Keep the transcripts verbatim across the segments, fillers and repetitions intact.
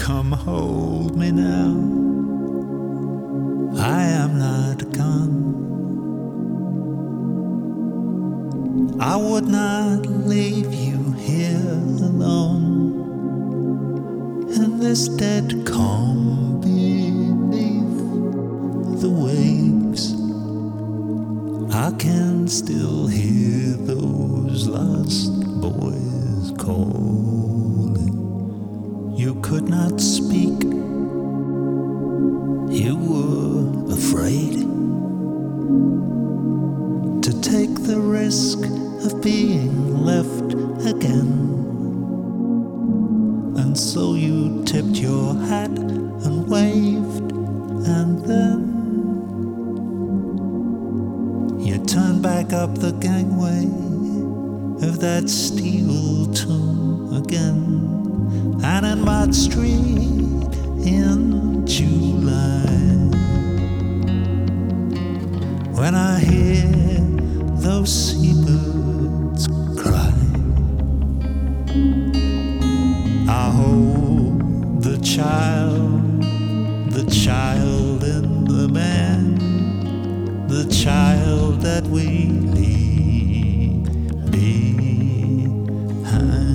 come hold me now. I am not gone. I would not leave you here alone in this dead calm beneath the waves. I can still hear those lost boys calling. You could not speak. You were afraid to take the risk of being left again. And so you tipped your hat and waved, and then you turned back up the gangway of that steel tomb again. And in Mott Street in July, when I hear those seabirds cry, I hold the child, the child in the man, the child that we leave behind.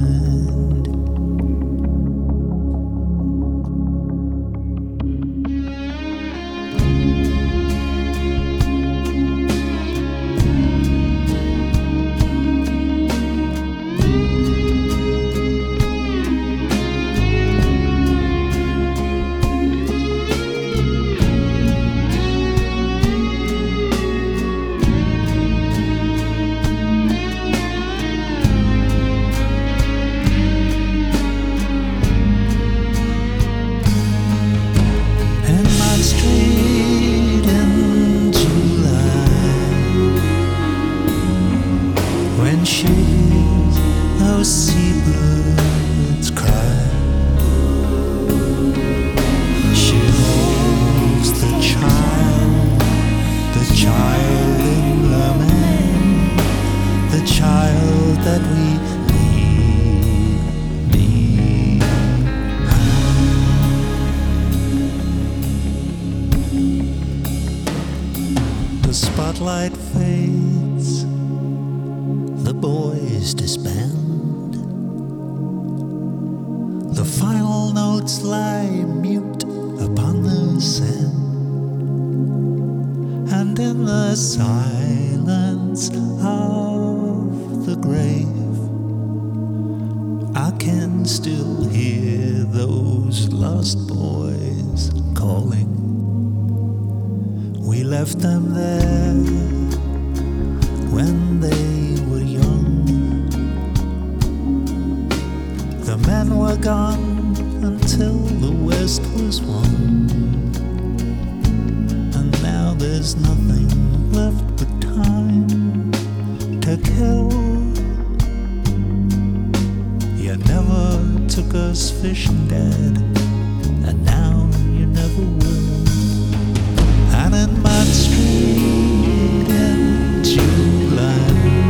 When she hears those seabirds cry, she holds the child, the child in the man, the child that we leave behind. The spotlight fades, the boys disband, the final notes lie mute upon the sand, and in the silence of the grave, I can still hear those lost boys calling. We left them there when they were young. The men were gone until the West was won, and now there's nothing left but time to kill. You never took us fishing, Dad, and now you never will. And in Mott Street in July,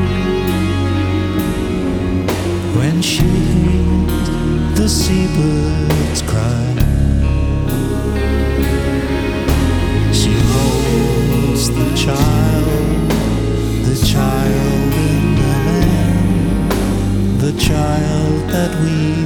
when she hears the seabirds cry, she holds the child, the child in the man, the child that we